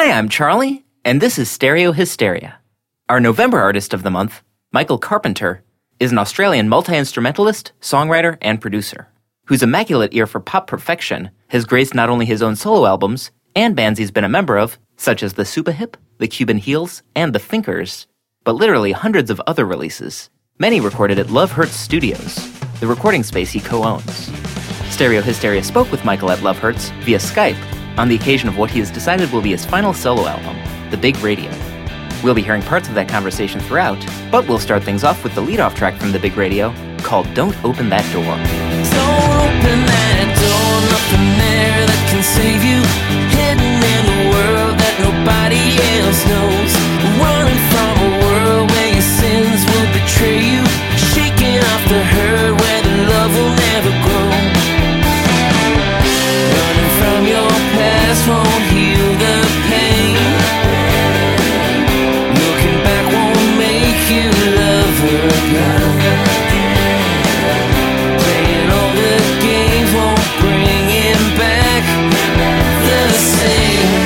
Hi, I'm Charlie, and this is Stereo Hysteria. Our November artist of the month, Michael Carpenter, is an Australian multi-instrumentalist, songwriter, and producer, whose immaculate ear for pop perfection has graced not only his own solo albums and bands he's been a member of, such as the Supahip, the Cuban Heels, and the Thinkers, but literally hundreds of other releases, many recorded at Love Hurts Studios, the recording space he co-owns. Stereo Hysteria spoke with Michael at Love Hurts via Skype on the occasion of what he has decided will be his final solo album, The Big Radio. We'll be hearing parts of that conversation throughout, but we'll start things off with the lead-off track from The Big Radio called Don't Open That Door. Don't open that door, nothing there that can save you. Hidden in a world that nobody else knows. Running from a world where your sins will betray you. Shaking off the hurt where the love will never grow. Running from your past won't heal the pain. Looking back won't make you love her again. Playing all the games won't bring him back the same.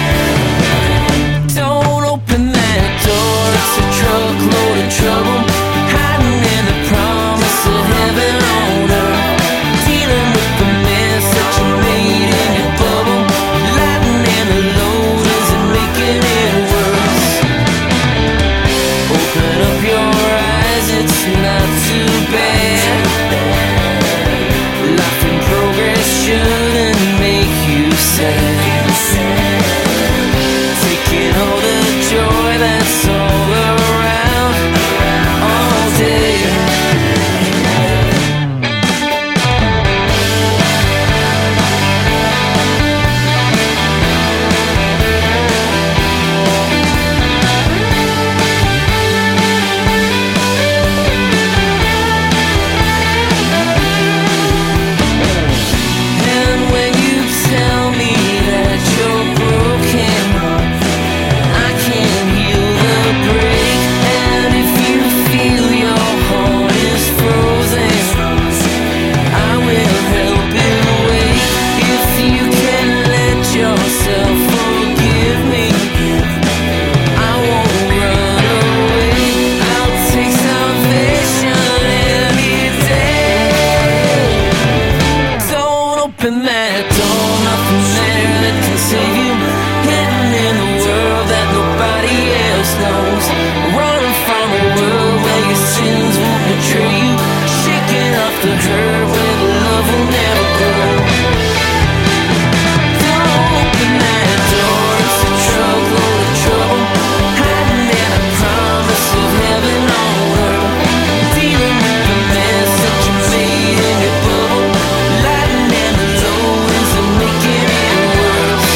Don't open that door, it's a truckload of trouble. Hiding in the promise of heaven on earth. Dealing with the mess that you made in your bubble. Lighting in the load isn't making it worse. Open up your eyes, it's not too bad. Life in progress shouldn't make you sad. Taking all the joy that's all around all day. And when you tell me that you're broken, I can't heal the break. And if you feel your heart is frozen, I will help it wait. If you can let yourself forgive me, I won't run away. I'll take salvation any day. Don't open that door, nothing there that can save you. Hidden in a world that nobody else knows. Running from a world where your sins won't betray you. Shaking off the hurt where the love will never grow. Don't open that door, it's a truckload of trouble. Hiding in a promise of heaven on earth. Dealing with the mess that you made in your bubble. Lighting in the load isn't making it worse.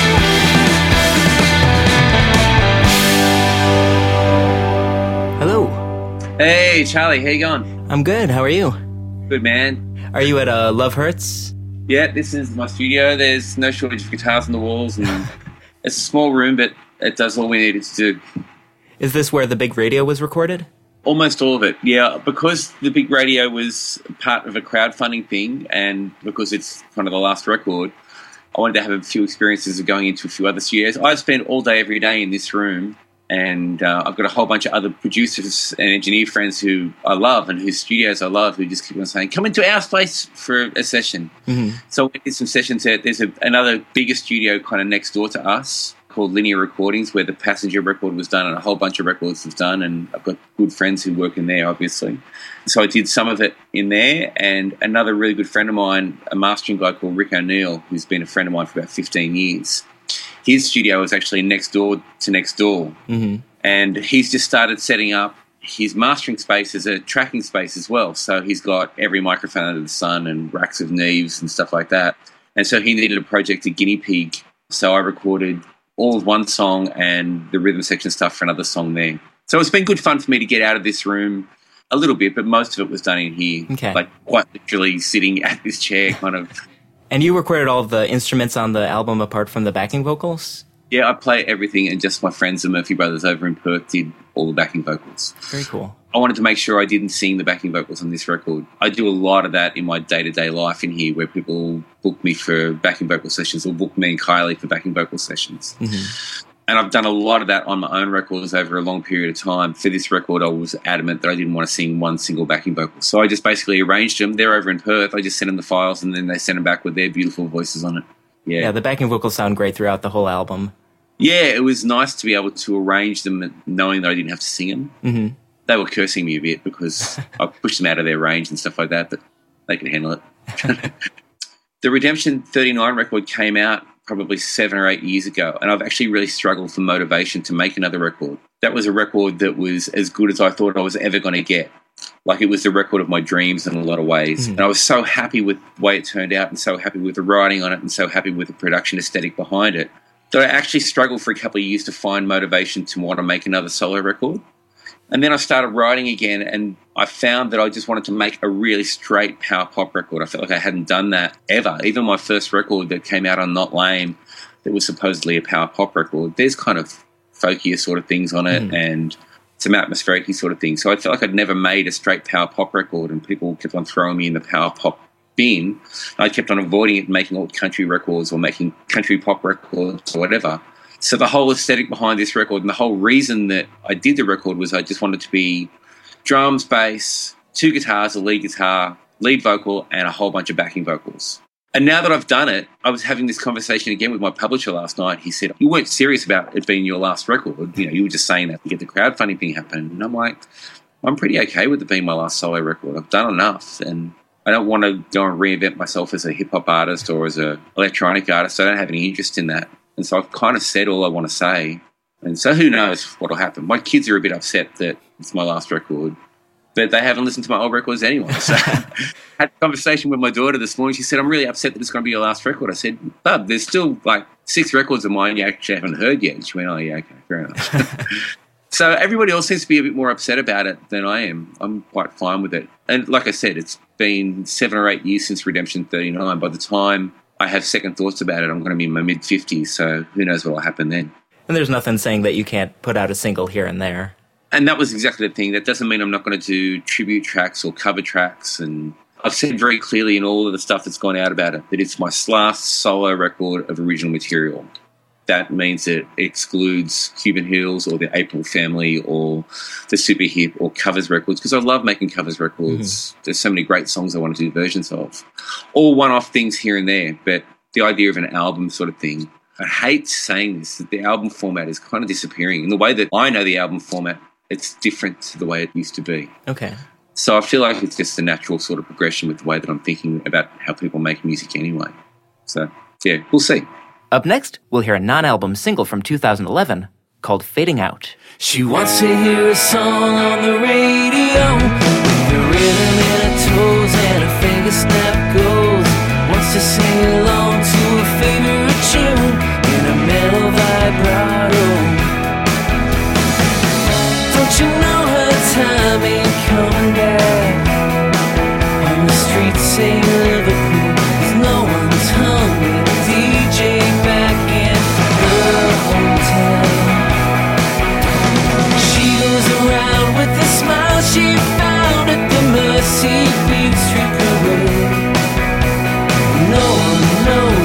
Hello. Hey, Charlie, how you going? I'm good, how are you? Good, man. Are you at Love Hurts? Yeah, this is my studio. There's no shortage of guitars on the walls, and it's a small room, but it does all we need it to do. Is this where The Big Radio was recorded? Almost all of it, yeah. Because the Big Radio was part of a crowdfunding thing, and because it's kind of the last record, I wanted to have a few experiences of going into a few other studios. I spend all day, every day in this room, and I've got a whole bunch of other producers and engineer friends who I love and whose studios I love who just keep on saying, come into our space for a session. Mm-hmm. So we did some sessions there. There's another bigger studio kind of next door to us called Linear Recordings, where the Passenger record was done and a whole bunch of records was done, and I've got good friends who work in there, obviously. So I did some of it in there, and another really good friend of mine, a mastering guy called Rick O'Neill, who's been a friend of mine for about 15 years. His studio is actually next door to next door, and he's just started setting up his mastering space as a tracking space as well. So he's got every microphone under the sun and racks of Neves and stuff like that. And so he needed a project, a guinea pig. So I recorded all of one song and the rhythm section stuff for another song there. So it's been good fun for me to get out of this room a little bit, but most of it was done in here. Okay. Like quite literally sitting at this chair kind of. And you recorded all of the instruments on the album apart from the backing vocals? Yeah, I play everything, and just my friends, the Murphy Brothers over in Perth, did all the backing vocals. Very cool. I wanted to make sure I didn't sing the backing vocals on this record. I do a lot of that in my day-to-day life in here, where people book me for backing vocal sessions or book me and Kylie for backing vocal sessions. Mm-hmm. And I've done a lot of that on my own records over a long period of time. For this record, I was adamant that I didn't want to sing one single backing vocal. So I just basically arranged them. They're over in Perth. I just sent them the files, and then they sent them back with their beautiful voices on it. Yeah, the backing vocals sound great throughout the whole album. Yeah, it was nice to be able to arrange them knowing that I didn't have to sing them. Mm-hmm. They were cursing me a bit because I pushed them out of their range and stuff like that, but they can handle it. The Redemption 39 record came out probably 7 or 8 years ago, and I've actually really struggled for motivation to make another record. That was a record that was as good as I thought I was ever going to get. Like, it was the record of my dreams in a lot of ways. Mm-hmm. And I was so happy with the way it turned out, and so happy with the writing on it, and so happy with the production aesthetic behind it, that I actually struggled for a couple of years to find motivation to want to make another solo record. And then I started writing again, and I found that I just wanted to make a really straight power pop record. I felt like I hadn't done that ever. Even my first record that came out on Not Lame, that was supposedly a power pop record, there's kind of folkier sort of things on it and some atmospheric sort of things. So I felt like I'd never made a straight power pop record, and people kept on throwing me in the power pop bin. I kept on avoiding it and making all country records or making country pop records or whatever. So the whole aesthetic behind this record and the whole reason that I did the record was I just wanted to be drums, bass, 2 guitars, a lead guitar, lead vocal, and a whole bunch of backing vocals. And now that I've done it, I was having this conversation again with my publisher last night. He said, you weren't serious about it being your last record. You were just saying that to get the crowdfunding thing happen. And I'm like, I'm pretty okay with it being my last solo record. I've done enough, and I don't want to go and reinvent myself as a hip-hop artist or as an electronic artist. I don't have any interest in that. And so I've kind of said all I want to say. And so who knows what will happen. My kids are a bit upset that it's my last record, but they haven't listened to my old records anyway. So I had a conversation with my daughter this morning. She said, I'm really upset that it's going to be your last record. I said, Bub, there's still like 6 records of mine you actually haven't heard yet. And she went, oh, yeah, okay, fair enough. So everybody else seems to be a bit more upset about it than I am. I'm quite fine with it. And like I said, it's been 7 or 8 years since Redemption 39. By the time I have second thoughts about it, I'm going to be in my mid-50s, so who knows what will happen then. And there's nothing saying that you can't put out a single here and there. And that was exactly the thing. That doesn't mean I'm not going to do tribute tracks or cover tracks. And I've said very clearly in all of the stuff that's gone out about it that it's my last solo record of original material. That means it excludes Cuban Hills or the April Family or the Super Hip or covers records, because I love making covers records. Mm-hmm. There's so many great songs I want to do versions of. All one-off things here and there, but the idea of an album sort of thing. I hate saying this, that the album format is kind of disappearing. In the way that I know the album format, it's different to the way it used to be. Okay. So I feel like it's just a natural sort of progression with the way that I'm thinking about how people make music anyway. So, yeah, we'll see. Up next, we'll hear a non-album single from 2011 called Fading Out. She wants to hear a song on the radio with the rhythm in her toes and her finger snap goes. Wants to sing along to a favorite tune in a mellow vibrato. Don't you know her time ain't coming back? On the streets say Liverpool, 'cause no one's hungry. DJ back in her hotel. She goes around with the smile she found at the Mercy Beach Street Parade. No one knows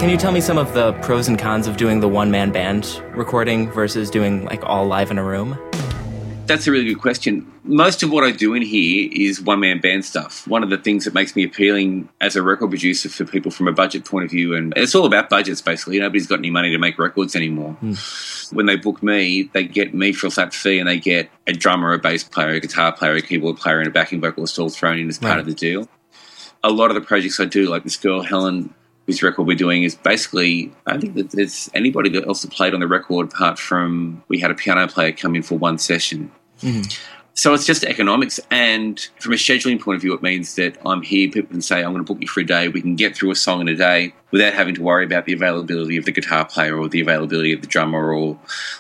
Can you tell me some of the pros and cons of doing the one-man band recording versus doing like all live in a room? That's a really good question. Most of what I do in here is one-man band stuff. One of the things that makes me appealing as a record producer for people from a budget point of view, and it's all about budgets basically. Nobody's got any money to make records anymore. When they book me, they get me for a flat fee and they get a drummer, a bass player, a guitar player, a keyboard player and a backing vocalist all thrown in as part of the deal. A lot of the projects I do, like this girl, Helen, whose record we're doing is basically, I don't think that there's anybody else that played on the record apart from we had a piano player come in for one session. So it's just economics, and from a scheduling point of view, it means that I'm here, people can say, I'm going to book you for a day, we can get through a song in a day without having to worry about the availability of the guitar player or the availability of the drummer.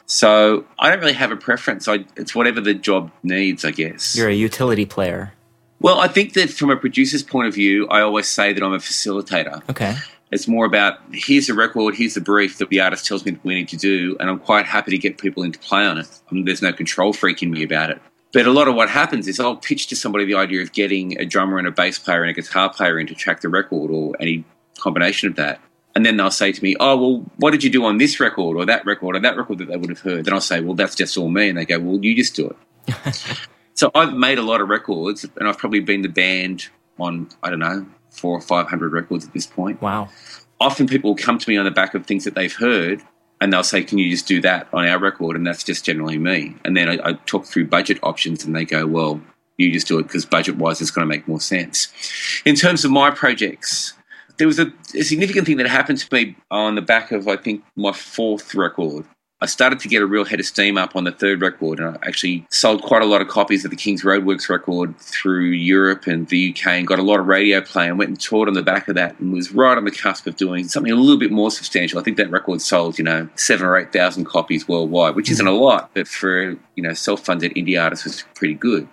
So I don't really have a preference. It's whatever the job needs, I guess. You're a utility player. Well, I think that from a producer's point of view, I always say that I'm a facilitator. Okay. It's more about, here's the record, here's the brief that the artist tells me that we need to do, and I'm quite happy to get people in to play on it. There's no control freak in me about it. But a lot of what happens is I'll pitch to somebody the idea of getting a drummer and a bass player and a guitar player in to track the record or any combination of that. And then they'll say to me, oh, well, what did you do on this record or that record that they would have heard? Then I'll say, well, that's just all me. And they go, well, you just do it. So I've made a lot of records, and I've probably been the band on, 400 or 500 records at this point. Wow. Often people will come to me on the back of things that they've heard, and they'll say, can you just do that on our record? And that's just generally me. And then I talk through budget options, and they go, well, you just do it because budget-wise it's going to make more sense. In terms of my projects, there was a significant thing that happened to me on the back of, I think, my fourth record. I started to get a real head of steam up on the third record, and I actually sold quite a lot of copies of the King's Roadworks record through Europe and the UK and got a lot of radio play and went and toured on the back of that and was right on the cusp of doing something a little bit more substantial. I think that record sold, 7,000 or 8,000 copies worldwide, which isn't a lot, but for, self-funded indie artists was pretty good.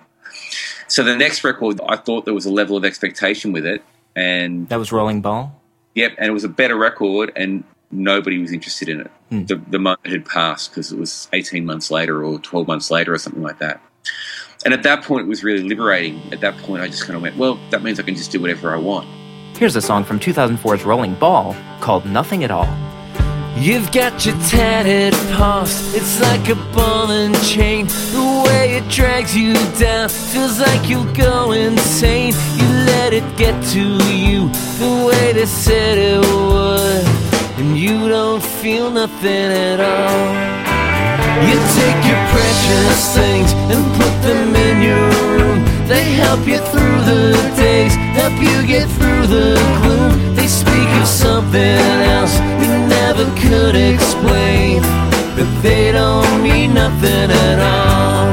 So the next record, I thought there was a level of expectation with it. And that was Rolling Ball? Yep, and it was a better record, and nobody was interested in it. The moment had passed because it was 18 months later or 12 months later or something like that. And at that point, it was really liberating. At that point, I just kind of went, well, that means I can just do whatever I want. Here's a song from 2004's Rolling Ball called Nothing at All. You've got your tattered past, it's like a ball and chain. The way it drags you down feels like you'll go insane. You let it get to you the way they said it would, and you don't feel nothing at all. You take your precious things and put them in your room. They help you through the days, help you get through the gloom. They speak of something else you never could explain, but they don't mean nothing at all.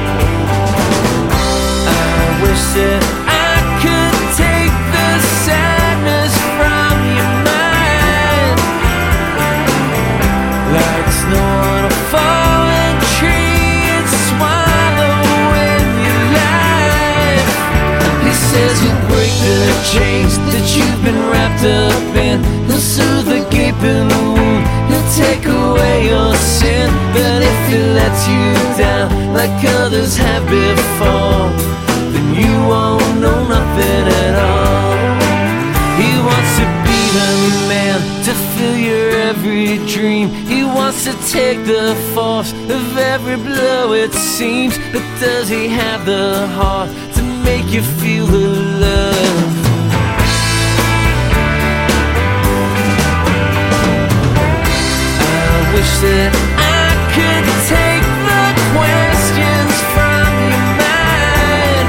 I wish that I could take the sadness from your mind, like snow on a fallen tree and swallow in your life. He says he'll break the chains that you've been wrapped up in. He'll soothe the gaping wound, he'll take away your sin. But if he lets you down like others have before, then you won't know nothing at all. He wants to be the man to fill your every dream. He wants to take the force of every blow it seems. But does he have the heart to make you feel the love? I wish that I could take the questions from your mind,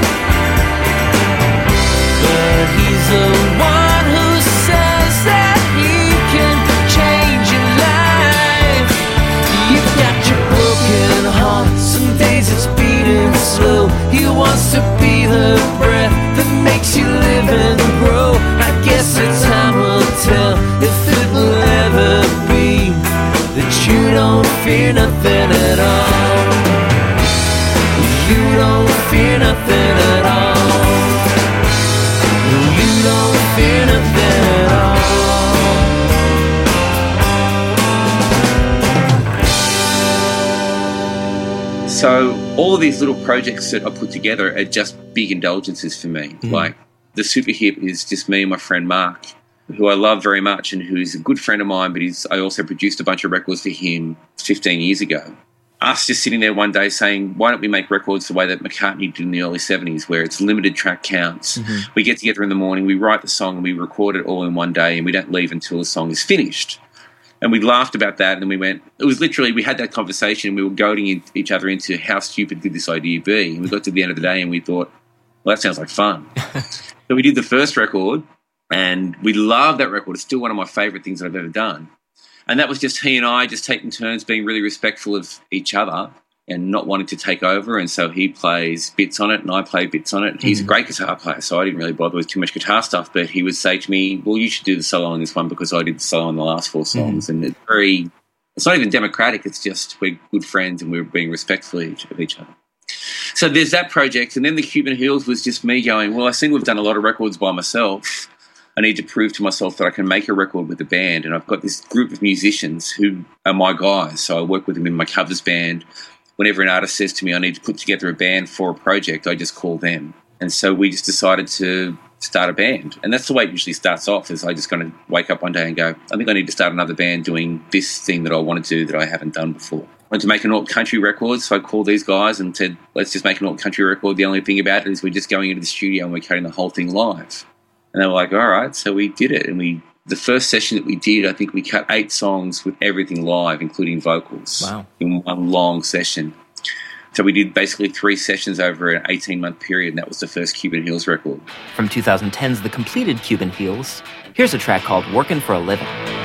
but he's the one who says that he can change your life. You've got your broken heart, some days it's beating slow. He wants to be the breath that makes you live and grow. I guess the time will tell if it will ever be that you don't fear nothing at all. You don't fear nothing at all. You don't fear nothing at all. So all of these little projects that I put together are just big indulgences for me. Like the Super Hip is just me and my friend Mark, who I love very much and who's a good friend of mine, but I also produced a bunch of records for him 15 years ago. Us just sitting there one day saying, why don't we make records the way that McCartney did in the early 70s, where it's limited track counts. Mm-hmm. We get together in the morning, we write the song, and we record it all in one day, and we don't leave until the song is finished. And we laughed about that, and we went, it was literally, we had that conversation, and we were goading each other into how stupid could this idea be. And we got to the end of the day, and we thought, well, that sounds like fun. So we did the first record, and we loved that record. It's still one of my favourite things that I've ever done. And that was just he and I just taking turns being really respectful of each other and not wanting to take over. And so he plays bits on it and I play bits on it. Mm-hmm. He's a great guitar player, so I didn't really bother with too much guitar stuff. But he would say to me, well, you should do the solo on this one because I did the solo on the last 4 songs. Mm-hmm. And it's not even democratic. It's just we're good friends and we're being respectful of each other. So there's that project. And then the Cuban Hills was just me going, well, I think we've done a lot of records by myself. I need to prove to myself that I can make a record with a band, and I've got this group of musicians who are my guys, so I work with them in my covers band. Whenever an artist says to me I need to put together a band for a project, I just call them. And so we just decided to start a band, and that's the way it usually starts off, is I just kind of wake up one day and go, I think I need to start another band doing this thing that I want to do that I haven't done before. I wanted to make an alt-country record, so I called these guys and said, let's just make an alt-country record. The only thing about it is we're just going into the studio and we're cutting the whole thing live. And they were like, all right, so we did it. And the first session that we did, I think we cut 8 songs with everything live, including vocals. Wow. In one long session. So we did basically 3 sessions over an 18-month period, and that was the first Cuban Hills record. From 2010's The Completed Cuban Hills, here's a track called Workin' for a Living.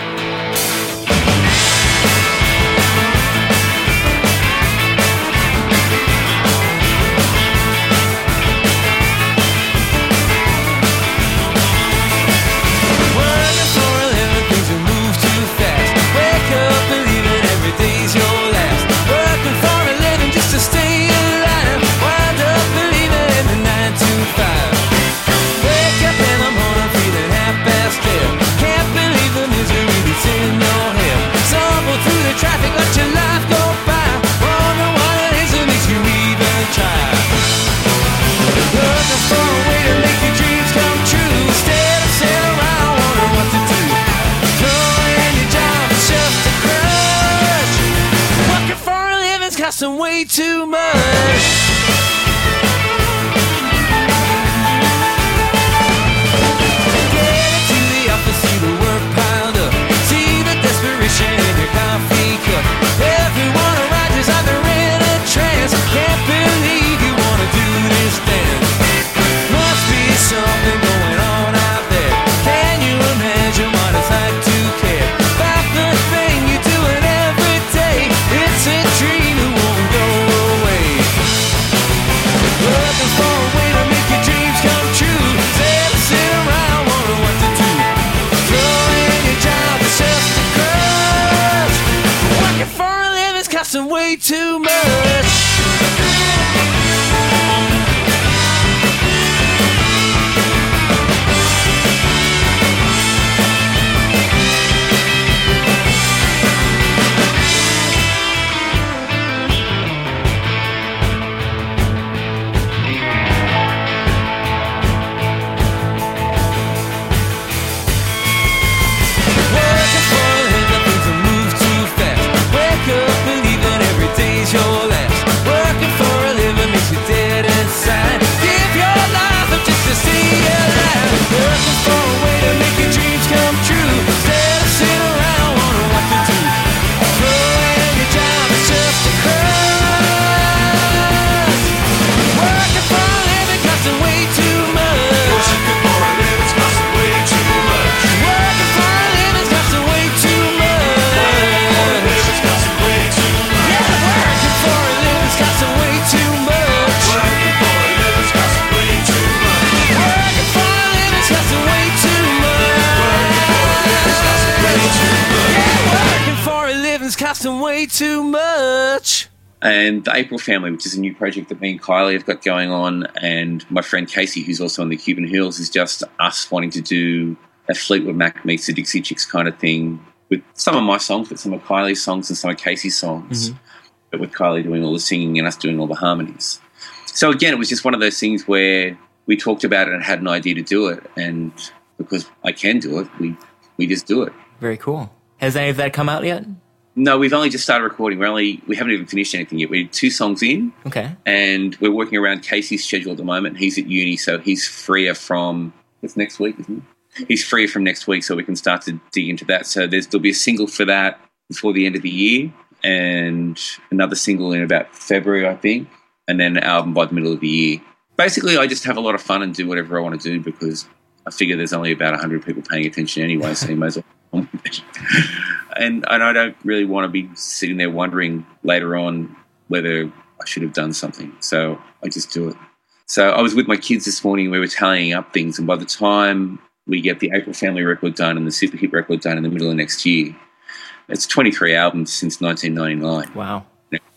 Costing way too much. Get to the office, see the work piled up, see the desperation in your coffee cup. Everyone around you's either in a trance. Can't believe you want to do this dance. Must be something going on out there. Can you imagine what it's like to care about the thing you're doing every day? It's a dream. Looking for a way to make your dreams come true. Instead of sitting around wondering what to do. Throwing your job is just a crutch. Working for a living's costing way too much. Costing way too much. And the April Family, which is a new project that me and Kylie have got going on, and my friend Casey, who's also on the Cuban Hills, is just us wanting to do a Fleetwood Mac meets the Dixie Chicks kind of thing with some of my songs, but some of Kylie's songs and some of Casey's songs, but with Kylie doing all the singing and us doing all the harmonies. So again, it was just one of those things where we talked about it and had an idea to do it, and because I can do it. We just do it. Very cool. Has any of that come out yet? No, we've only just started recording. We haven't even finished anything yet. We're 2 songs in. Okay. And we're working around Casey's schedule at the moment. He's at uni, so he's freer from, it's next week, isn't it? He's free from next week, so we can start to dig into that. So there'll be a single for that before the end of the year, and another single in about February, I think, and then an album by the middle of the year. Basically, I just have a lot of fun and do whatever I want to do because I figure there's only about 100 people paying attention anyway, so you may as well. And I don't really want to be sitting there wondering later on whether I should have done something. So I just do it. So I was with my kids this morning. We were tallying up things, and by the time we get the April Family record done and the Super Hit record done in the middle of next year, it's 23 albums since 1999. Wow.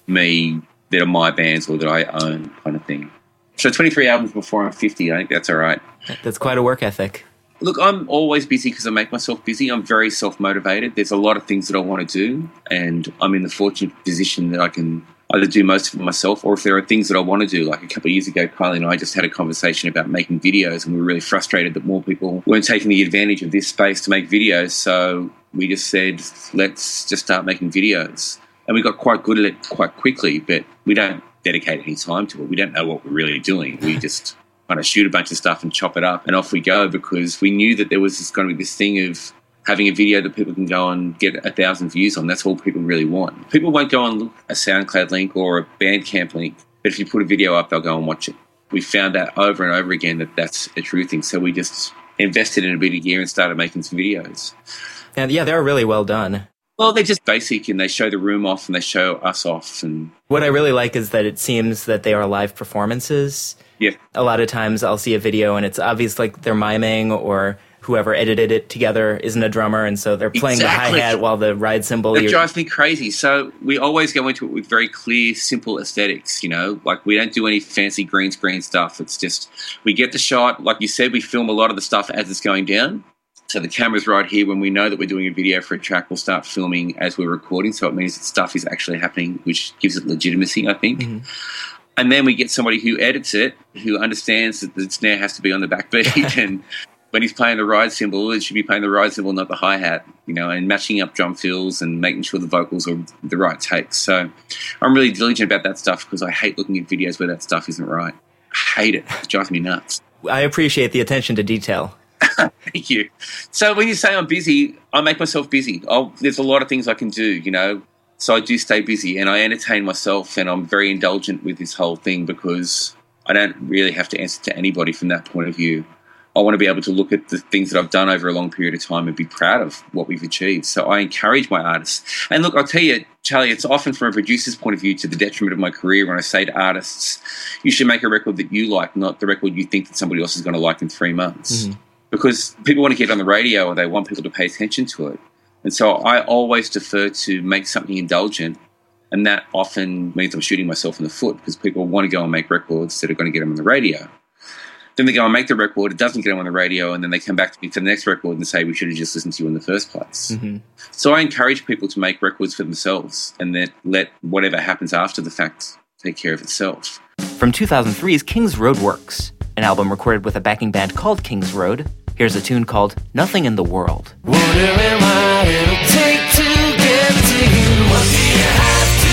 Me, that are my bands or that I own kind of thing. So 23 albums before I'm 50, I think that's all right. That's quite a work ethic. Look, I'm always busy because I make myself busy. I'm very self-motivated. There's a lot of things that I want to do, and I'm in the fortunate position that I can either do most of it myself, or if there are things that I want to do. Like a couple of years ago, Kylie and I just had a conversation about making videos, and we were really frustrated that more people weren't taking the advantage of this space to make videos. So we just said, let's just start making videos. And we got quite good at it quite quickly, but we don't dedicate any time to it. We don't know what we're really doing. We just kind of shoot a bunch of stuff and chop it up and off we go, because we knew that there was going to be this thing of having a video that people can go and get 1,000 views on. That's all people really want. People won't go and look at a SoundCloud link or a Bandcamp link, but if you put a video up, they'll go and watch it. We found that over and over again that that's a true thing. So we just invested in a bit of gear and started making some videos. And yeah, they're really well done. Well, they're just basic, and they show the room off and they show us off. And what I really like is that it seems that they are live performances. yeah, A lot of times I'll see a video and it's obvious like they're miming, or whoever edited it together isn't a drummer, and so they're playing Exactly. the hi-hat while the ride cymbal... that drives me crazy. So we always go into it with very clear, simple aesthetics, you know? Like, we don't do any fancy green screen stuff. It's just, we get the shot. Like you said, we film a lot of the stuff as it's going down. So the camera's right here. When we know that we're doing a video for a track, we'll start filming as we're recording. So it means that stuff is actually happening, which gives it legitimacy, I think. Mm-hmm. And then we get somebody who edits it, who understands that the snare has to be on the backbeat, and when he's playing the ride cymbal, it should be playing the ride cymbal, not the hi-hat, you know, and matching up drum fills and making sure the vocals are the right takes. So I'm really diligent about that stuff because I hate looking at videos where that stuff isn't right. I hate it. It drives me nuts. I appreciate the attention to detail. Thank you. So when you say I'm busy, I make myself busy. There's a lot of things I can do, you know. So I do stay busy and I entertain myself, and I'm very indulgent with this whole thing because I don't really have to answer to anybody from that point of view. I want to be able to look at the things that I've done over a long period of time and be proud of what we've achieved. So I encourage my artists. And look, I'll tell you, Charlie, it's often from a producer's point of view to the detriment of my career when I say to artists, you should make a record that you like, not the record you think that somebody else is going to like in 3 months. Mm-hmm. Because people want to get on the radio or they want people to pay attention to it. And so I always defer to make something indulgent, and that often means I'm shooting myself in the foot because people want to go and make records that are going to get them on the radio. Then they go and make the record, it doesn't get them on the radio, and then they come back to me for the next record and say, we should have just listened to you in the first place. Mm-hmm. So I encourage people to make records for themselves and then let whatever happens after the fact take care of itself. From 2003's King's Road Works, an album recorded with a backing band called King's Road, here's a tune called Nothing in the World. Wondering what it'll take to get to you. What do you have to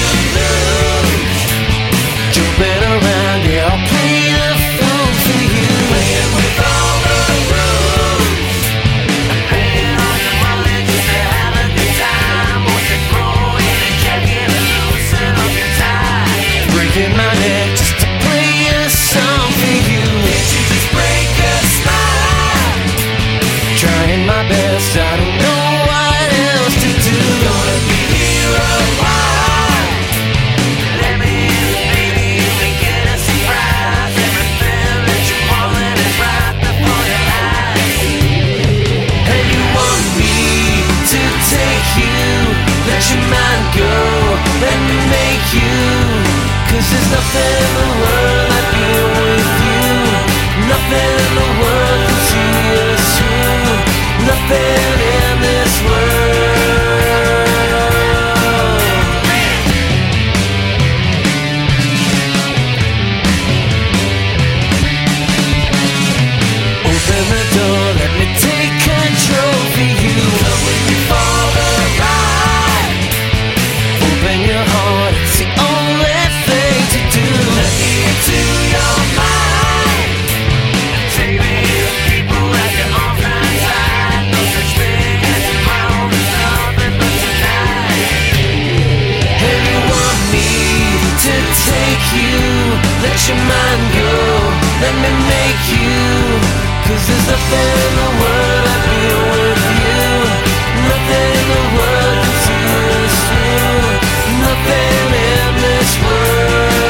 lose? Jumping around, yeah, I'll play the fool for you. Playing with all the rules. I'm paying all your money just to have a good time. Won't you throw in a jacket and loosen up your tie? Breaking my neck just to play a song for you. Can't you just break a smile? Trying my best, I don't know what else to do. Gonna be here a while. Let me in, baby, we get a surprise. Everything that you want is right before your eyes. And you want me to take you, let your mind go, let me make you. 'Cause there's nothing in the world like being with you. Nothing in the world can see us through. Nothing in this world. Open the door, let me take nothing in the world I'd be with you. Nothing in the world can see us through. Nothing in this world.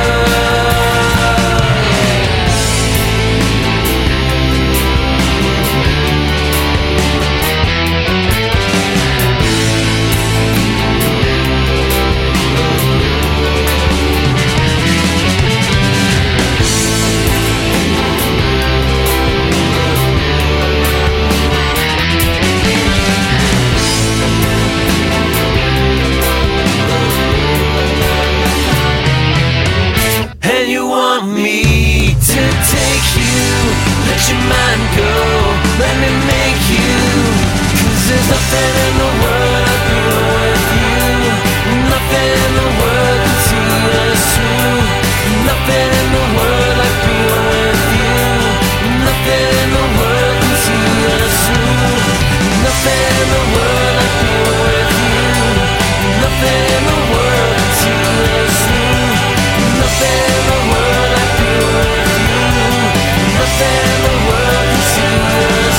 And you want me to take you, let your mind go, let me make you. 'Cause there's nothing in the world I'd be with you. Nothing in the world can see us through. Nothing in the world I'd be with you. Nothing in the world can see us through. Nothing in the world I'd be with you. Nothing in the world can see us through. Nothing in the world I'd be with you. Nothing in the world can see us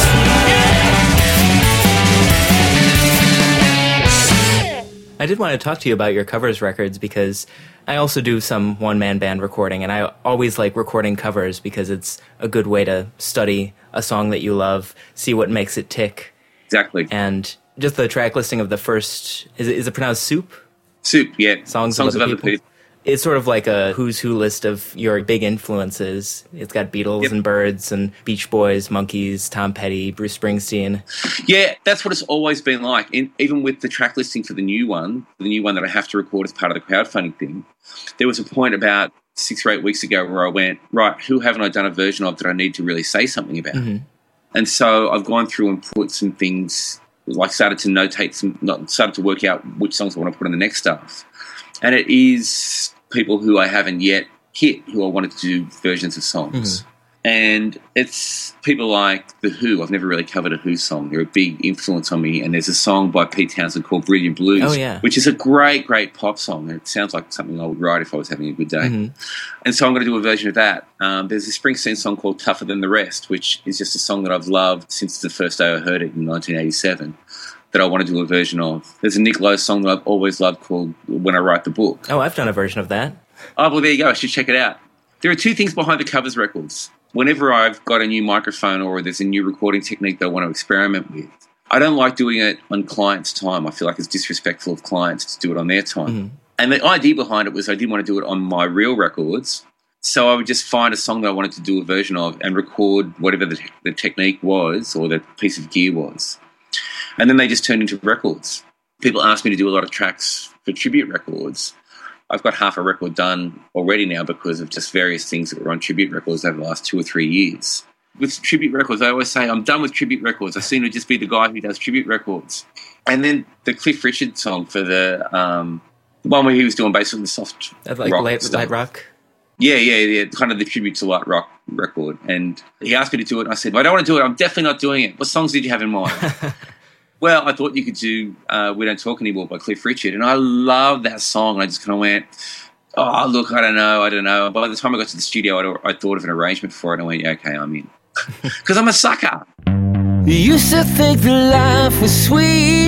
through. I did want to talk to you about your covers records because I also do some one-man band recording, and I always like recording covers because it's a good way to study a song that you love, see what makes it tick. Exactly. And just the track listing of the first, is it pronounced Soup? Soup, yeah. Songs of Other People. It's sort of like a who's who list of your big influences. It's got Beatles and Byrds and Beach Boys, Monkees, Tom Petty, Bruce Springsteen. Yeah, that's what it's always been like. Even with the track listing for the new one that I have to record as part of the crowdfunding thing, there was a point about 6 or 8 weeks ago where I went, right, who haven't I done a version of that I need to really say something about? Mm-hmm. And so I've gone through and put some things, like started to work out which songs I want to put in the next stuff. And it is people who I haven't yet hit who I wanted to do versions of songs. Mm-hmm. And it's people like The Who. I've never really covered a Who song. They're a big influence on me. And there's a song by Pete Townsend called Brilliant Blues, which is a great, great pop song. It sounds like something I would write if I was having a good day. Mm-hmm. And so I'm going to do a version of that. There's a Springsteen song called Tougher Than the Rest, which is just a song that I've loved since the first day I heard it in 1987. That I want to do a version of. There's a Nick Lowe song that I've always loved called When I Write the Book. Oh, I've done a version of that. Oh, well, there you go. I should check it out. There are two things behind the covers records. Whenever I've got a new microphone or there's a new recording technique that I want to experiment with, I don't like doing it on clients' time. I feel like it's disrespectful of clients to do it on their time. Mm-hmm. And the idea behind it was I didn't want to do it on my real records. So I would just find a song that I wanted to do a version of and record whatever the technique was or the piece of gear was. And then they just turned into records. People ask me to do a lot of tracks for tribute records. I've got half a record done already now because of just various things that were on tribute records over the last 2 or 3 years. With tribute records, I always say, I'm done with tribute records. I seem to just be the guy who does tribute records. And then the Cliff Richard song for the one where he was doing basically the soft like rock light rock? Yeah. Kind of the tribute to light rock record. And he asked me to do it, and I said, well, I don't want to do it. I'm definitely not doing it. What songs did you have in mind? Well, I thought you could do We Don't Talk Anymore by Cliff Richard, and I love that song. I just kind of went, oh, look, I don't know. By the time I got to the studio, I thought of an arrangement for it, and I went, yeah, okay, I'm in. Because I'm a sucker. You used to think that life was sweet.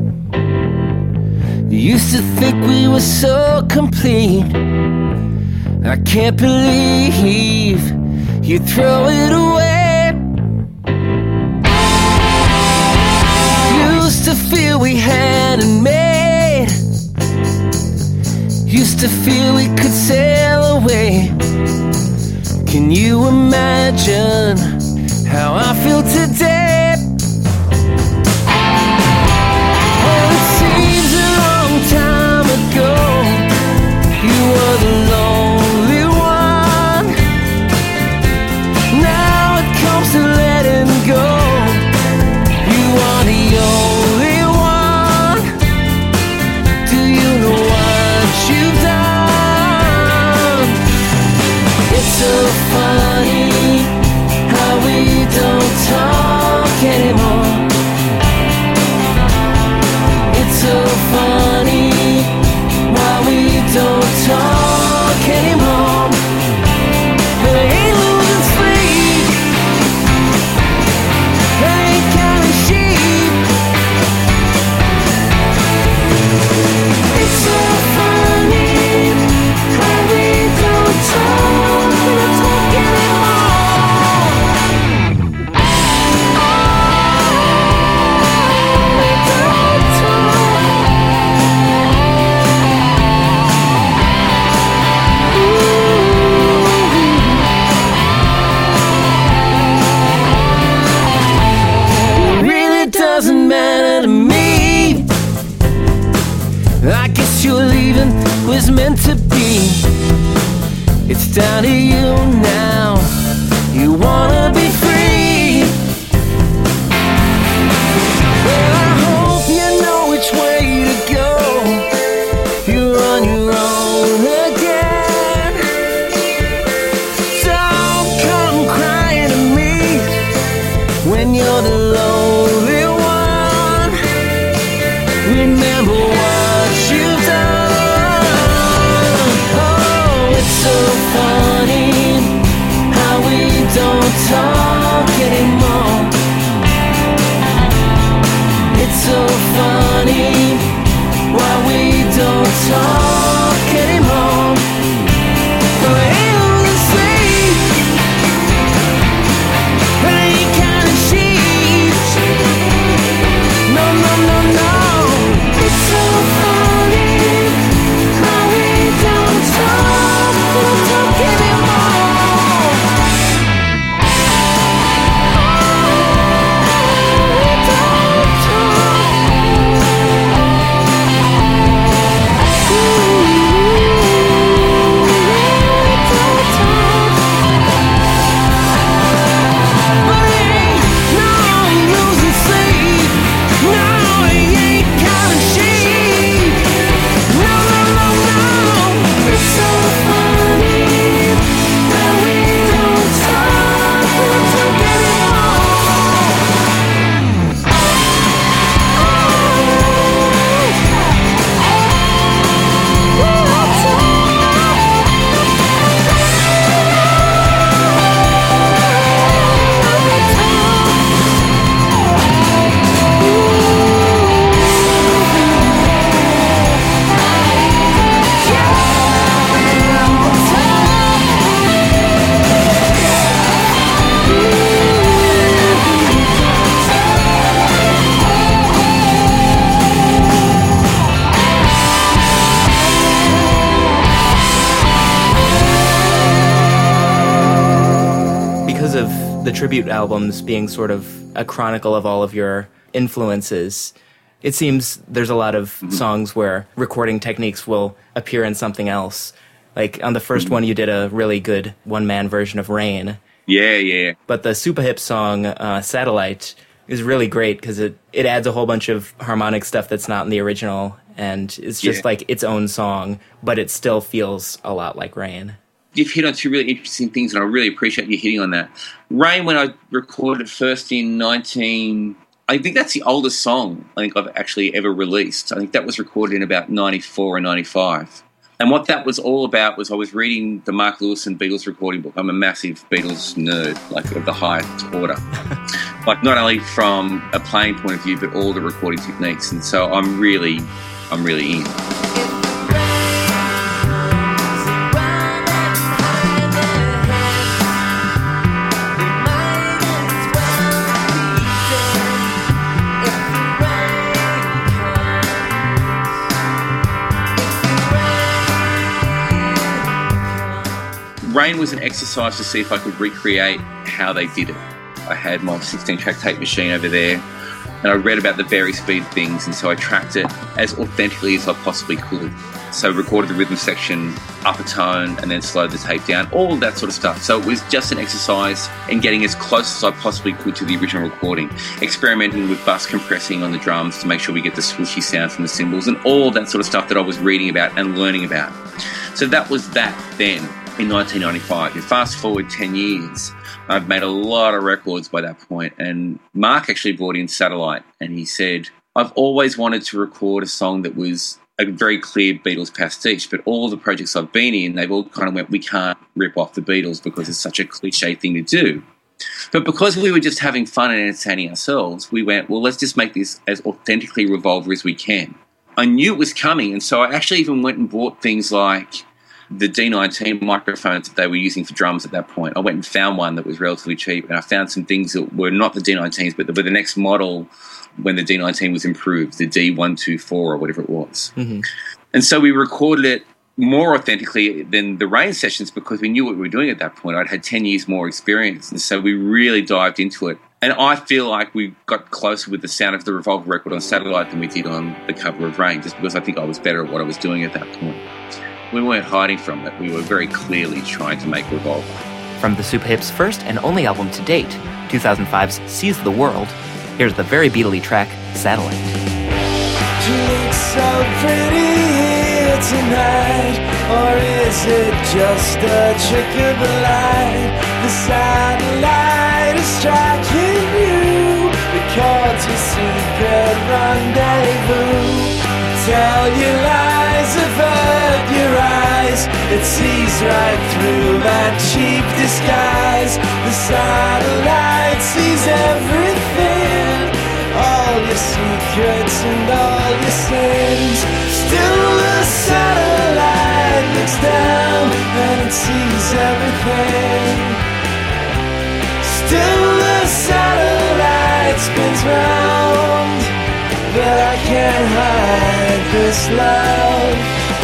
You used to think we were so complete. I can't believe you throw it away. Used to feel we had it made. Used to feel we could sail away. Can you imagine how I feel today? Oh, it seems a long time ago you were the lonely one. Now it comes to letting go. You are the only one. Do you know what you've done? It's so funny how we don't talk. matter to me. I guess your leaving was meant to be. It's down to you now. You wanna be free. Well, I hope you know which way to go. You're on your own again. Don't come crying to me when you're the lonely one. Remember what you've done. Oh, it's so funny how we don't talk anymore. It's so funny why we don't talk anymore. We're able to sleep, but I ain't counting sheep. No, no, no, no. It's so funny how we don't talk anymore. The tribute albums being sort of a chronicle of all of your influences, it seems there's a lot of songs where recording techniques will appear in something else. Like on the first one, you did a really good one-man version of Rain. Yeah. But the super hip song, Satellite, is really great because it adds a whole bunch of harmonic stuff that's not in the original, and it's just like its own song, but it still feels a lot like Rain. You've hit on two really interesting things, and I really appreciate you hitting on that. Rain, when I recorded first in I think that's the oldest song I think I've actually ever released. I think that was recorded in about 94 or 95. And what that was all about was I was reading the Mark Lewison Beatles recording book. I'm a massive Beatles nerd, like of the highest order. Like not only from a playing point of view, but all the recording techniques. And so I'm really in. Rain was an exercise to see if I could recreate how they did it. I had my 16-track tape machine over there, and I read about the various speed things, and so I tracked it as authentically as I possibly could. So I recorded the rhythm section up a tone and then slowed the tape down, all of that sort of stuff. So it was just an exercise in getting as close as I possibly could to the original recording, experimenting with bus compressing on the drums to make sure we get the swooshy sound from the cymbals and all that sort of stuff that I was reading about and learning about. So that was that then. In 1995. You fast forward 10 years, I've made a lot of records by that point, and Mark actually brought in Satellite, and he said, I've always wanted to record a song that was a very clear Beatles pastiche, but all the projects I've been in, they've all kind of went, we can't rip off the Beatles because it's such a cliche thing to do. But because we were just having fun and entertaining ourselves, we went, well, let's just make this as authentically Revolver as we can. I knew it was coming, and so I actually even went and bought things like the D19 microphones that they were using for drums at that point. I went and found one that was relatively cheap, and I found some things that were not the D19s, but they were the next model when the D19 was improved, the D124 or whatever it was. Mm-hmm. And so we recorded it more authentically than the Rain sessions because we knew what we were doing at that point. I'd had 10 years more experience, and so we really dived into it. And I feel like we got closer with the sound of the Revolver record on Satellite than we did on the cover of Rain, just because I think I was better at what I was doing at that point. We weren't hiding from it. We were very clearly trying to make Revolver. From the Super Hip's first and only album to date, 2005's Seize the World, here's the very Beatley track, Satellite. You look so pretty here tonight, or is it just a trick of the light? The satellite is tracking you, records your secret rendezvous. Tell your lies, avert your eyes, it sees right through that cheap disguise. The satellite sees everything, all your secrets and all your sins. Still the satellite looks down and it sees everything. Still the satellite spins round, but I can't hide this love.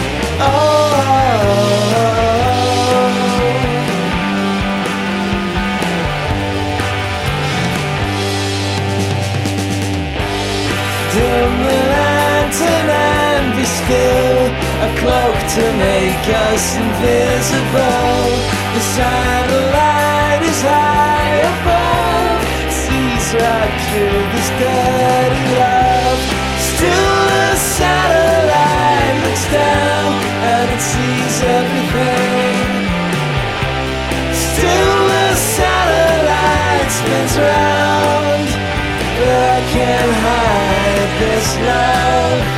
Dim the lantern and be still, a cloak to make us invisible. The satellite is high above, sees right through this dirty love. Still the satellite looks down and it sees everything. Still the satellite spins round, but I can't hide this love.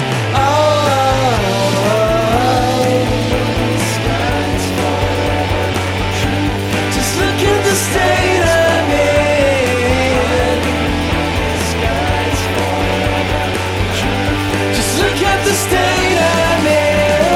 Just look at the state I'm in. Just look at the state I'm in.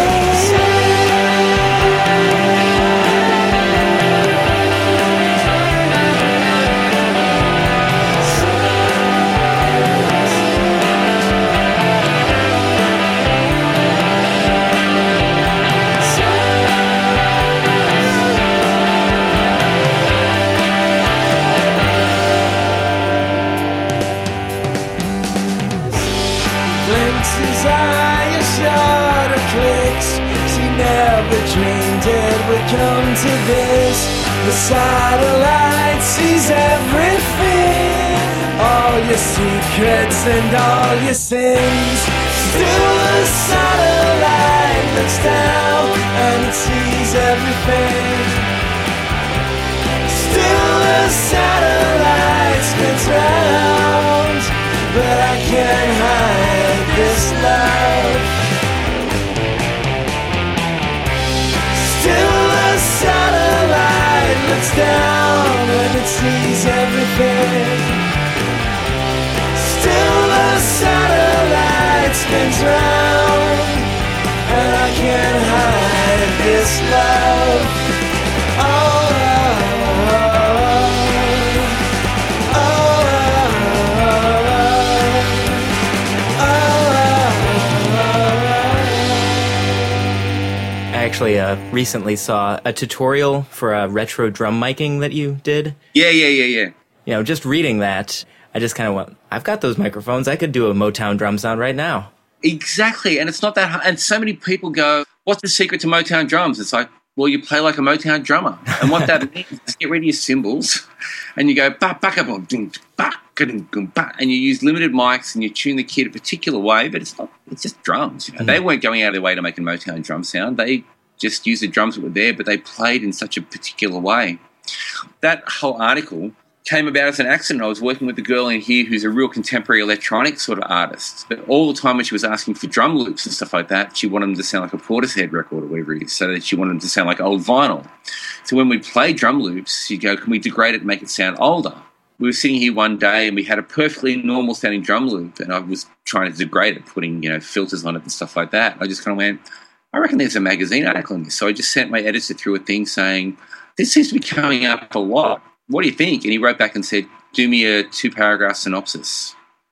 His eye is shot of clicks. She never dreamed it would come to this. The satellite sees everything, all your secrets and all your sins. Still the satellite looks down and it sees everything. Still the satellite spins round, but I can't hide this love. Still the satellite looks down and it sees everything. Still the satellite spins round, and I can't hide this love. I actually recently saw a tutorial for a retro drum miking that you did. Yeah. You know, just reading that, I just kind of went, I've got those microphones. I could do a Motown drum sound right now. Exactly, and it's not that hard. And so many people go, what's the secret to Motown drums? It's like, well, you play like a Motown drummer. And what that means is get rid of your cymbals and you go, and you use limited mics and you tune the kit a particular way, but it's just drums. You know? They weren't going out of their way to make a Motown drum sound. They just used the drums that were there, but they played in such a particular way. That whole article came about as an accident. I was working with a girl in here who's a real contemporary electronic sort of artist. But all the time when she was asking for drum loops and stuff like that, she wanted them to sound like a Portishead record or whatever it is, so that she wanted them to sound like old vinyl. So when we play drum loops, she'd go, can we degrade it and make it sound older? We were sitting here one day and we had a perfectly normal sounding drum loop and I was trying to degrade it, putting, filters on it and stuff like that. I just kind of went, I reckon there's a magazine article on this. So I just sent my editor through a thing saying, this seems to be coming up a lot. What do you think? And he wrote back and said, do me a 2-paragraph synopsis.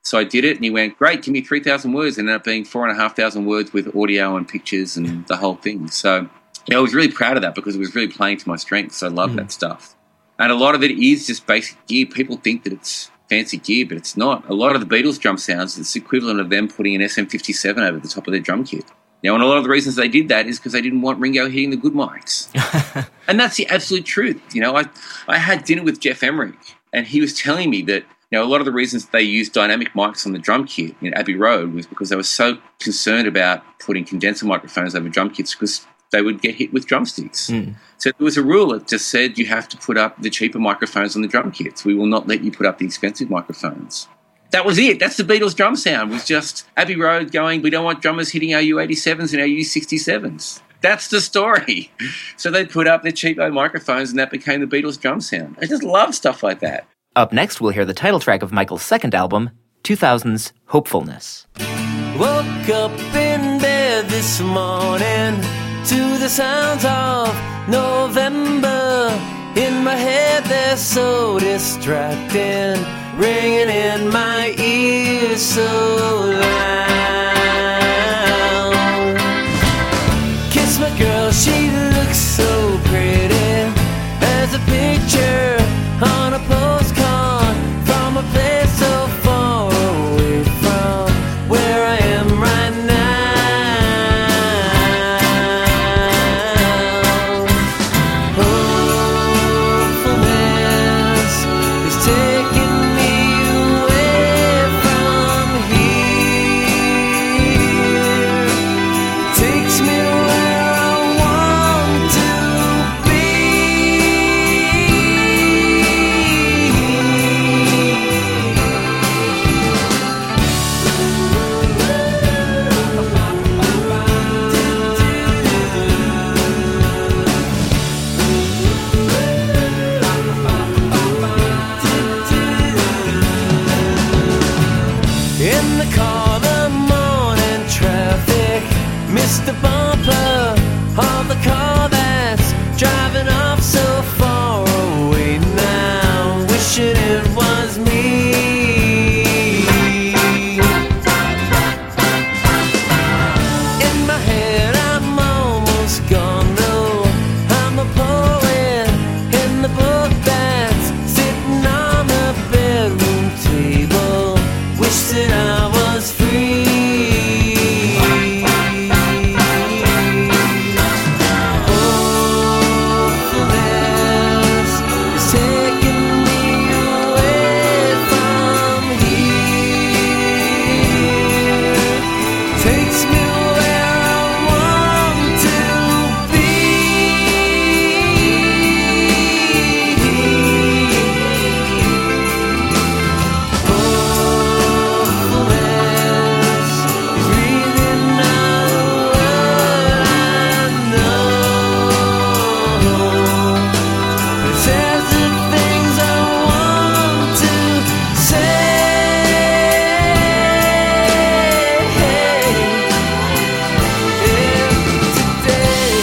So I did it, and he went, great, give me 3,000 words. It ended up being 4,500 words with audio and pictures and the whole thing. So I was really proud of that because it was really playing to my strengths. I love that stuff. And a lot of it is just basic gear. People think that it's fancy gear, but it's not. A lot of the Beatles drum sounds, it's equivalent of them putting an SM57 over the top of their drum kit. And a lot of the reasons they did that is because they didn't want Ringo hitting the good mics. And that's the absolute truth. I had dinner with Jeff Emmerich, and he was telling me that a lot of the reasons they used dynamic mics on the drum kit in Abbey Road was because they were so concerned about putting condenser microphones over drum kits because they would get hit with drumsticks. So there was a rule that just said you have to put up the cheaper microphones on the drum kits. We will not let you put up the expensive microphones. That was it. That's the Beatles drum sound, was just Abbey Road going, we don't want drummers hitting our U87s and our U67s. That's the story. So they put up their cheapo microphones and that became the Beatles drum sound. I just love stuff like that. Up next, we'll hear the title track of Michael's second album, 2000's Hopefulness. Woke up in bed this morning to the sounds of November. In my head they're so distracting, ringing in my ears so loud. Kiss my girl, she looks so pretty as a picture on a postcard from a place so far away from where I am right now. Hopefulness is taking me away from here. Takes me where I want to be. In the car, the morning traffic, missed the bumper of the car that's driving off so far away now, wishing it was me. In my head, I'm almost gone though. I'm a poet in the book that's sitting on the bedroom table. Wish that I was free. Hopefulness is taking me away from here. Takes me where I want to be. Hopefulness is really not a word I know. It says the things I want to say. Today.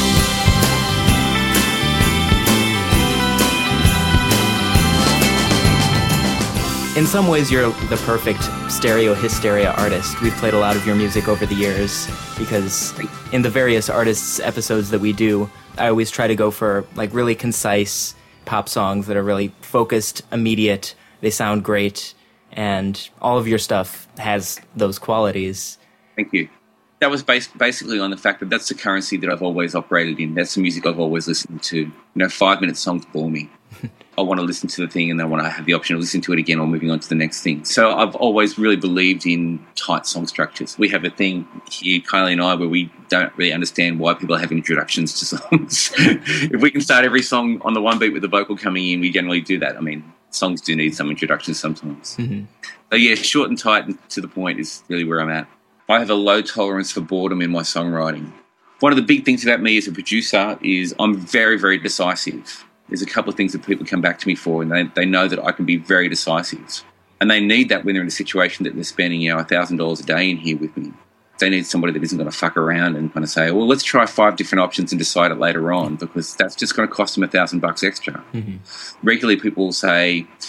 In some ways, you're the perfect stereo hysteria artist. We've played a lot of your music over the years because in the various artists episodes that we do, I always try to go for like really concise pop songs that are really focused, immediate, they sound great, and all of your stuff has those qualities. Thank you. That was basically on the fact that that's the currency that I've always operated in. That's the music I've always listened to. 5-minute songs bore me. I want to listen to the thing and then when I have the option to listen to it again or moving on to the next thing. So I've always really believed in tight song structures. We have a thing here, Kylie and I, where we don't really understand why people have introductions to songs. If we can start every song on the one beat with the vocal coming in, we generally do that. I mean, songs do need some introductions sometimes. Mm-hmm. So yeah, short and tight and to the point is really where I'm at. I have a low tolerance for boredom in my songwriting. One of the big things about me as a producer is I'm very, very decisive. There's a couple of things that people come back to me for, and they know that I can be very decisive. And they need that when they're in a situation that they're spending $1,000 a day in here with me. They need somebody that isn't going to fuck around and kind of say, well, let's try 5 different options and decide it later on, because that's just going to cost them $1,000 extra. Mm-hmm. Regularly people will say,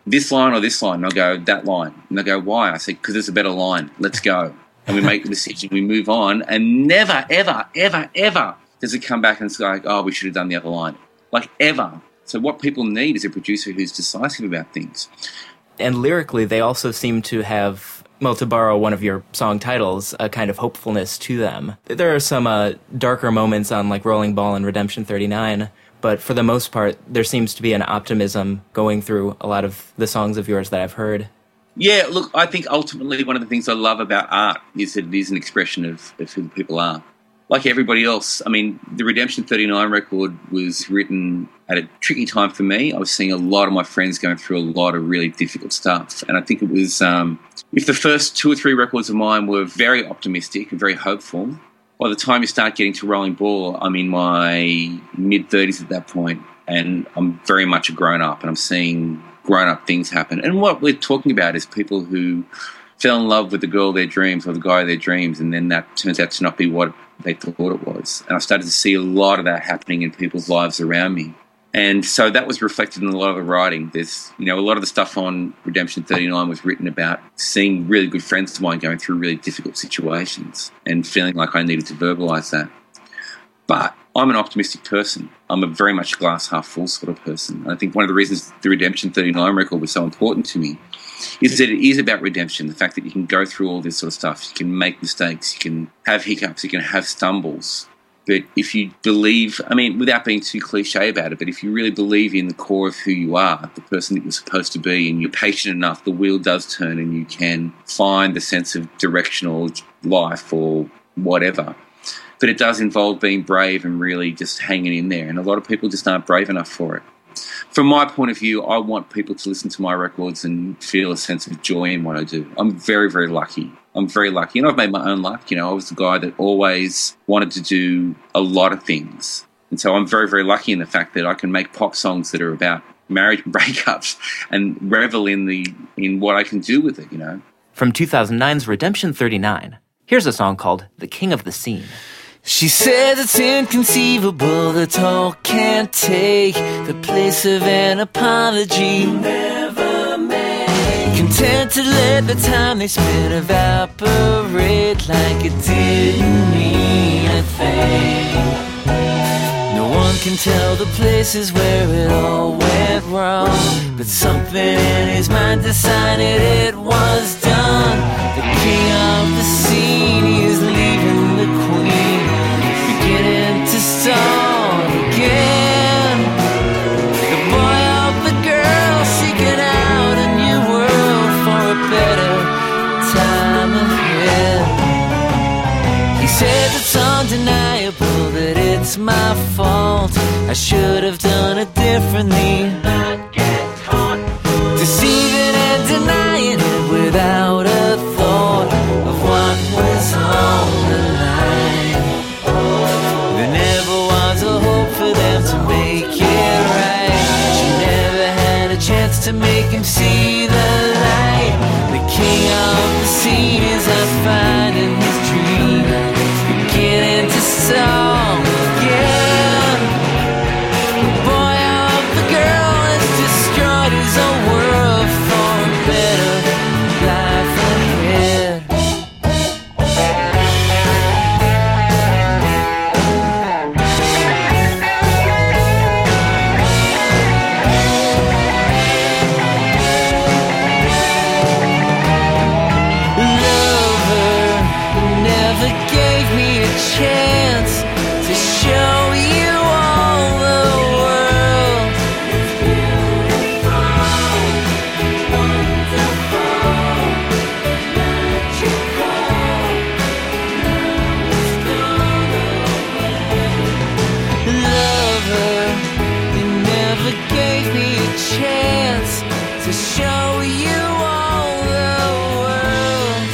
this line or this line? And I'll go, that line. And they'll go, why? I say, because it's a better line. Let's go. And we make the decision, we move on, and never, ever, ever, ever does it come back and it's like, oh, we should have done the other line. Like, ever. So what people need is a producer who's decisive about things. And lyrically, they also seem to have, well, to borrow one of your song titles, a kind of hopefulness to them. There are some darker moments on, like, Rolling Ball and Redemption 39, but for the most part, there seems to be an optimism going through a lot of the songs of yours that I've heard. Yeah, look, I think ultimately one of the things I love about art is that it is an expression of who people are. Like everybody else, I mean, the Redemption 39 record was written at a tricky time for me. I was seeing a lot of my friends going through a lot of really difficult stuff. And I think it was, if the first 2 or 3 records of mine were very optimistic and very hopeful, by the time you start getting to Rolling Ball, I'm in my mid-30s at that point, and I'm very much a grown-up, and I'm seeing grown-up things happen. And what we're talking about is people who fell in love with the girl of their dreams or the guy of their dreams, and then that turns out to not be what they thought it was. And I started to see a lot of that happening in people's lives around me. And so that was reflected in a lot of the writing. There's, a lot of the stuff on Redemption 39 was written about seeing really good friends of mine going through really difficult situations and feeling like I needed to verbalise that. But I'm an optimistic person. I'm a very much glass half full sort of person. And I think one of the reasons the Redemption 39 record was so important to me is that it is about redemption, the fact that you can go through all this sort of stuff, you can make mistakes, you can have hiccups, you can have stumbles. But if you believe, without being too cliche about it, but if you really believe in the core of who you are, the person that you're supposed to be, and you're patient enough, the wheel does turn and you can find the sense of directional life or whatever. But it does involve being brave and really just hanging in there. And a lot of people just aren't brave enough for it. From my point of view, I want people to listen to my records and feel a sense of joy in what I do. I'm very, very lucky. I'm very lucky. And I've made my own luck. I was the guy that always wanted to do a lot of things. And so I'm very, very lucky in the fact that I can make pop songs that are about marriage and breakups and revel in what I can do with it, From 2009's Redemption 39, here's a song called The King of the Scene. She says it's inconceivable that talk can't take the place of an apology. Never made. Content to let the time they spent evaporate like it didn't mean a thing. No one can tell the places where it all went wrong, but something in his mind decided it was done. The king of the scene is leaving the queen, beginning to start again. The boy of the girl seeking out a new world for a better time ahead. He says it's undeniable that it's my fault. I should have done it differently. Not get caught deceiving and denying it without a thought of what was on the line. There never was a hope for them to make it right. She never had a chance to make him see the light. The king of the scene is out finding his dream, beginning to song again. The boy of the girl has destroyed his own world for a better life ahead. Chance to show you all the world. It's beautiful, wonderful, magical. Now it's gone away. Lover, you never gave me a chance to show you all the world.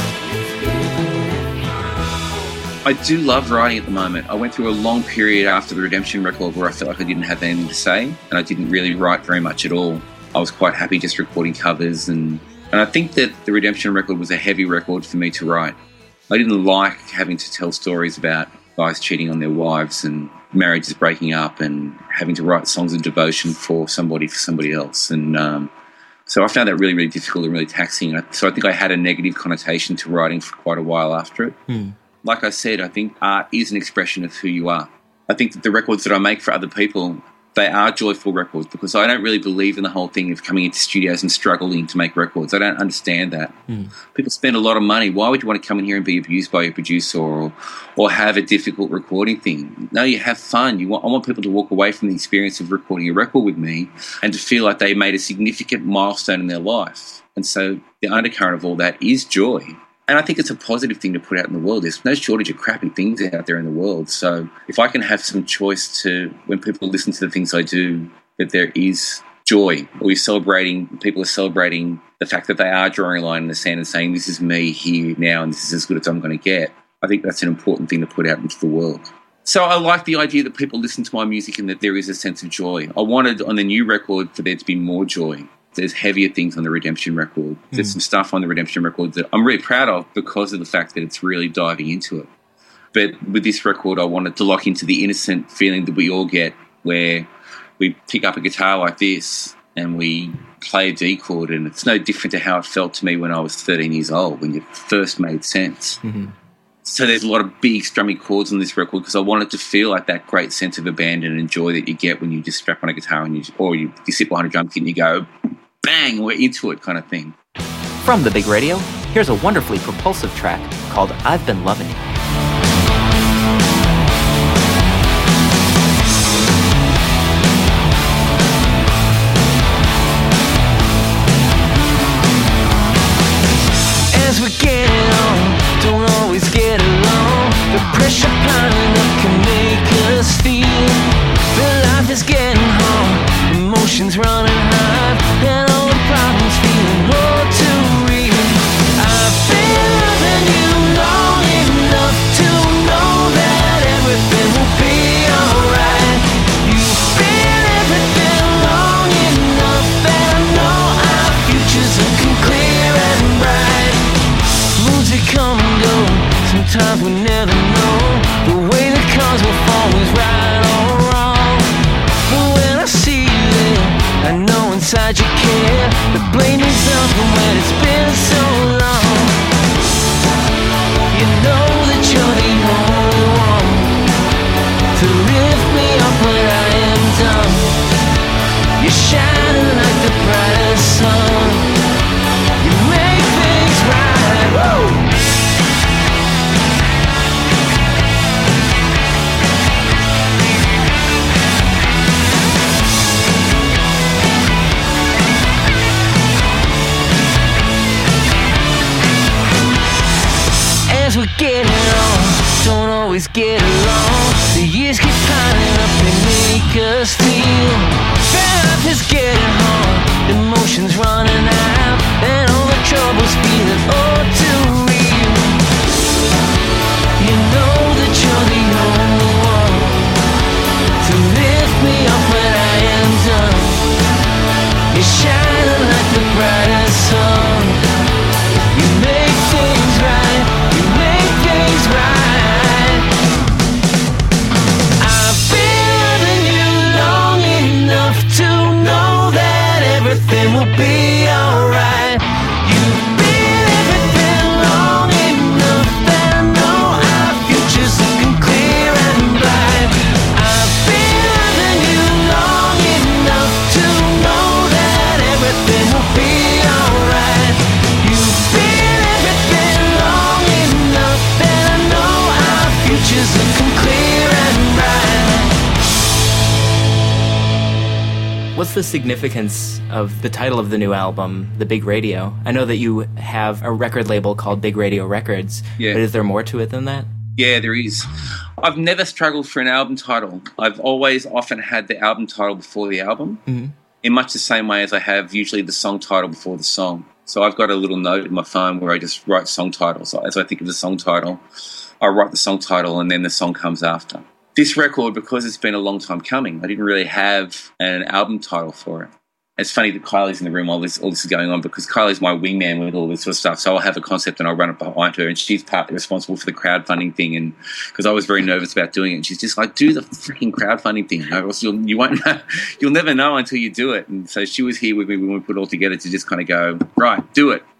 I do love writing at the moment. I went through a long period after the Redemption record where I felt like I didn't have anything to say and I didn't really write very much at all. I was quite happy just recording covers and I think that the Redemption record was a heavy record for me to write. I didn't like having to tell stories about guys cheating on their wives and marriages breaking up and having to write songs of devotion for somebody else. And So I found that really, really difficult and really taxing. So I think I had a negative connotation to writing for quite a while after it. Like I said, I think art is an expression of who you are. I think that the records that I make for other people, they are joyful records, because I don't really believe in the whole thing of coming into studios and struggling to make records. I don't understand that. People spend a lot of money. Why would you want to come in here and be abused by your producer or have a difficult recording thing? No, you have fun. I want people to walk away from the experience of recording a record with me and to feel like they made a significant milestone in their life. And so the undercurrent of all that is joy. And I think it's a positive thing to put out in the world. There's no shortage of crappy things out there in the world. So if I can have some choice to, when people listen to the things I do, that there is joy, or people are celebrating the fact that they are drawing a line in the sand and saying, this is me here now and this is as good as I'm going to get. I think that's an important thing to put out into the world. So I like the idea that people listen to my music and that there is a sense of joy. I wanted on the new record for there to be more joy. There's heavier things on the Redemption record. There's some stuff on the Redemption record that I'm really proud of because of the fact that it's really diving into it. But with this record, I wanted to lock into the innocent feeling that we all get where we pick up a guitar like this and we play a D chord, and it's no different to how it felt to me when I was 13 years old, when it first made sense. So there's a lot of big strummy chords on this record because I wanted to feel like that great sense of abandon and joy that you get when you just strap on a guitar and you sit behind a drum kit and you go, bang, we're into it kind of thing. From the Big Radio, here's a wonderfully propulsive track called I've Been Loving You. As we're getting on, don't always get along. The pressure piling up can make us feel that life is getting hard, emotions running high, and all the problems feeling all too real. I've been loving you long enough to know that everything will be alright. You've been everything long enough that I know our future's looking clear and bright. Moods that come and go, sometimes we never know the way the cards will fall is right or wrong. But when I see you there, I know inside you care. The blame is up from when it's been so long. You know that you're the only one to lift me up when I am done. You're shining like the brightest sun. You make things right. Woo! As we're getting on, don't always get along. The years keep piling up and make us feel that life is getting hard, emotions running out, and all the troubles feeling all too real. You know that you're the only one to lift me up when I am done. You're shining like the brightest sun. You make things right. You make things right. I've been loving you long enough to know that everything will be alright. You've been everything long enough that I know our future's looking clear and bright. I've been loving you long enough to know that everything will be alright. You've been everything long enough that I know our future's looking clear and bright. What's the significance of the title of the new album, The Big Radio? I know that you have a record label called Big Radio Records, Yeah. but is there more to it than that? Yeah, there is. I've never struggled for an album title. I've always often had the album title before the album, in much the same way as I have usually the song title before the song. So I've got a little note in my phone where I just write song titles. As I think of the song title, I write the song title and then the song comes after. This record, because it's been a long time coming, I didn't really have an album title for it. It's funny that Kylie's in the room while all this is going on, because Kylie's my wingman with all this sort of stuff. So I'll have a concept and I'll run it behind her, and she's partly responsible for the crowdfunding thing. And because I was very nervous about doing it, and she's just like, do the freaking crowdfunding thing. You won't know, you'll never know until you do it. And so she was here with me when we put it all together to just kind of go, right, do it.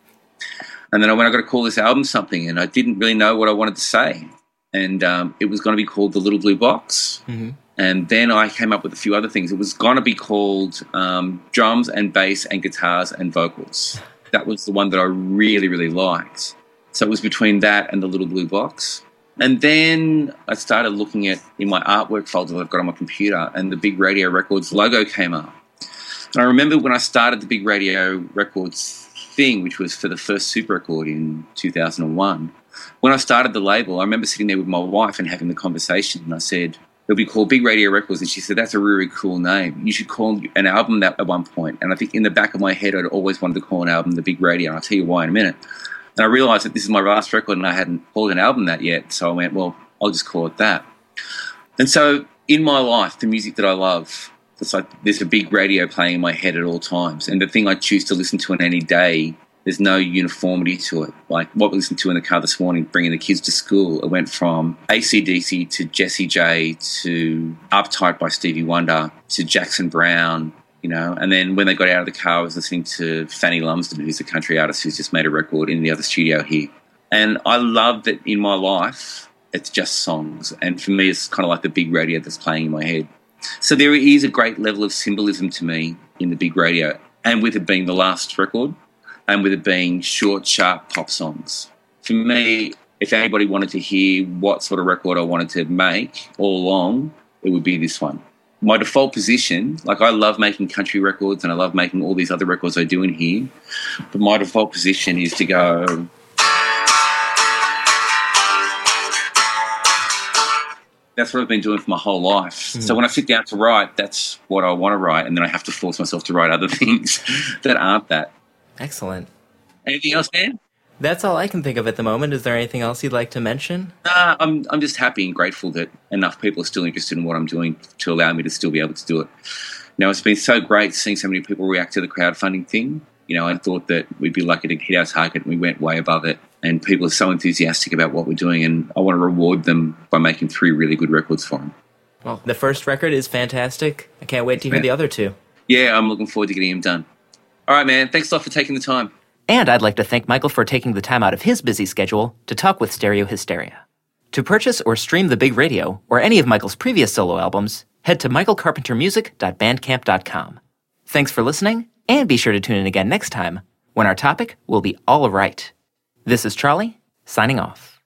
And then I got to call this album something, and I didn't really know what I wanted to say. And it was going to be called The Little Blue Box. Mm-hmm. And then I came up with a few other things. It was going to be called Drums and Bass and Guitars and Vocals. That was the one that I really, really liked. So it was between that and The Little Blue Box. And then I started looking in my artwork folder that I've got on my computer, and the Big Radio Records logo came up. And I remember when I started the Big Radio Records thing, which was for the first Super Record in 2001, when I started the label, I remember sitting there with my wife and having the conversation, and I said, it'll be called Big Radio Records. And she said, that's a really cool name. You should call an album that at one point. And I think in the back of my head, I'd always wanted to call an album The Big Radio. And I'll tell you why in a minute. And I realised that this is my last record and I hadn't called an album that yet. So I went, well, I'll just call it that. And so in my life, the music that I love, it's like there's a big radio playing in my head at all times. And the thing I choose to listen to on any day, there's no uniformity to it. Like what we listened to in the car this morning, bringing the kids to school, it went from AC/DC to Jessie J to Uptight by Stevie Wonder to Jackson Browne, and then when they got out of the car, I was listening to Fanny Lumsden, who's a country artist who's just made a record in the other studio here. And I love that in my life, it's just songs. And for me, it's kind of like the big radio that's playing in my head. So there is a great level of symbolism to me in the big radio. And with it being the last record, and with it being short, sharp pop songs. For me, if anybody wanted to hear what sort of record I wanted to make all along, it would be this one. My default position, like I love making country records and I love making all these other records I do in here, but my default position is to go... That's what I've been doing for my whole life. Mm. So when I sit down to write, that's what I want to write, and then I have to force myself to write other things that aren't that. Excellent. Anything else, Dan? That's all I can think of at the moment. Is there anything else you'd like to mention? I'm just happy and grateful that enough people are still interested in what I'm doing to allow me to still be able to do it. It's been so great seeing so many people react to the crowdfunding thing. I thought that we'd be lucky to hit our target, and we went way above it. And people are so enthusiastic about what we're doing, and I want to reward them by making 3 really good records for them. Well, the first record is fantastic. I can't wait to hear the other 2. Yeah, I'm looking forward to getting them done. All right, man. Thanks a lot for taking the time. And I'd like to thank Michael for taking the time out of his busy schedule to talk with Stereo Hysteria. To purchase or stream The Big Radio or any of Michael's previous solo albums, head to michaelcarpentermusic.bandcamp.com. Thanks for listening, and be sure to tune in again next time when our topic will be All Right. This is Charlie, signing off.